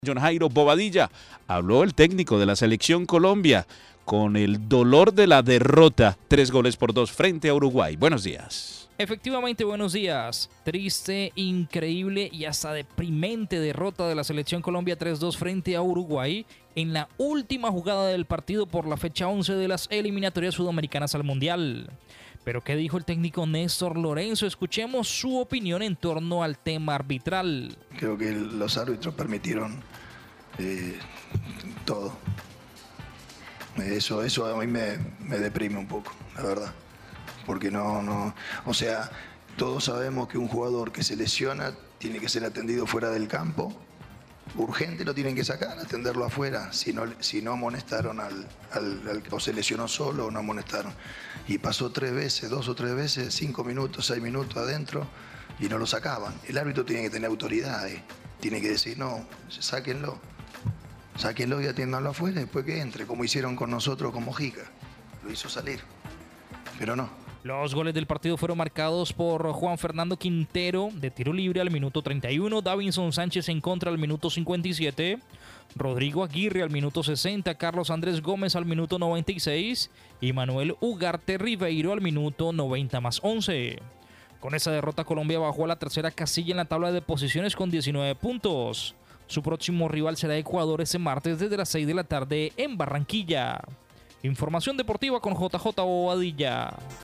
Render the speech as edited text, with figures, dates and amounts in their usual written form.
John Jairo Bobadilla, habló el técnico de la Selección Colombia con el dolor de la derrota, 3-2 frente a Uruguay. Buenos días. Efectivamente, buenos días. Triste, increíble y hasta deprimente derrota de la Selección Colombia 3-2 frente a Uruguay en la última jugada del partido por la fecha 11 de las eliminatorias sudamericanas al Mundial. Pero ¿qué dijo el técnico Néstor Lorenzo? Escuchemos su opinión en torno al tema arbitral. Creo que los árbitros permitieron todo. Eso a mí me deprime un poco, la verdad. Porque o sea, todos sabemos que un jugador que se lesiona tiene que ser atendido fuera del campo. Urgente lo tienen que sacar, atenderlo afuera. Si no amonestaron o se lesionó solo o no amonestaron. Y pasó 2 o 3 veces, 5 minutos, 6 minutos adentro y no lo sacaban. El árbitro tiene que tener autoridad, tiene que decir, no, sáquenlo y atiéndanlo afuera después que entre, como hicieron con nosotros con Mojica. Lo hizo salir, pero no. Los goles del partido fueron marcados por Juan Fernando Quintero de tiro libre al minuto 31, Davinson Sánchez en contra al minuto 57, Rodrigo Aguirre al minuto 60, Carlos Andrés Gómez al minuto 96 y Manuel Ugarte Ribeiro al minuto 90+11. Con esa derrota, Colombia bajó a la tercera casilla en la tabla de posiciones con 19 puntos. Su próximo rival será Ecuador este martes desde las 6 de la tarde en Barranquilla. Información deportiva con JJ Bobadilla.